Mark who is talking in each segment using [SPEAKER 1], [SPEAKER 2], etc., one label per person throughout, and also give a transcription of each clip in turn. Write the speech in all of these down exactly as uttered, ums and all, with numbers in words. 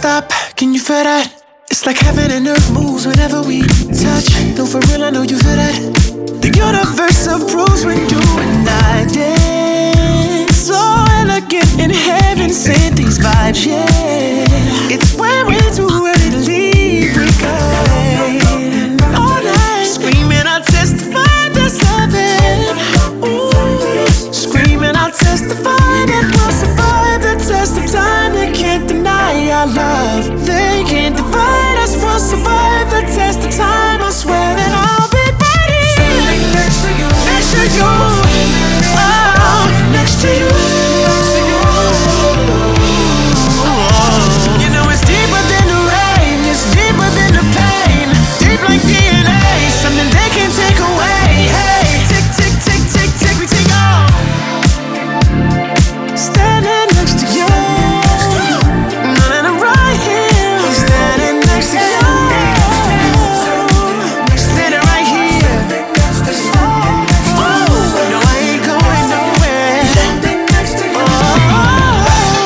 [SPEAKER 1] stop, can you feel that? It's like heaven and earth moves whenever we touch. Though for real, I know you feel that. The universe approves when you and I dance. So elegant in heaven, sent these vibes, yeah. It's when we're too ready to leave, we go all night, screaming, I'll testify that's heaven. Ooh, screaming, I'll testify that we'll survive the test of time. They can't deny our love. They can't divide us. We'll survive the test of time. I swear that I'll be right here, standing next to you, next to you, oh, next to you. You know it's deeper than the rain, it's deeper than the pain, deep like D N A, something they can't take away. Hey, tick, tick, tick, tick, tick, we take off. Standing next to you, and I'm right here, standing next to you, standing right here. Oh, no, I ain't going nowhere. Oh,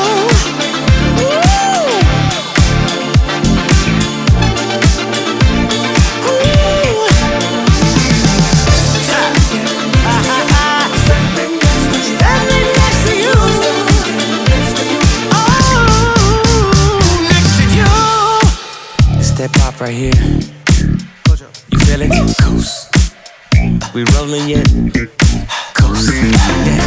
[SPEAKER 1] standing next to you. Oh, next to you. It's that pop right here. You feel it? Coast. We rolling yet? Coast. Yeah.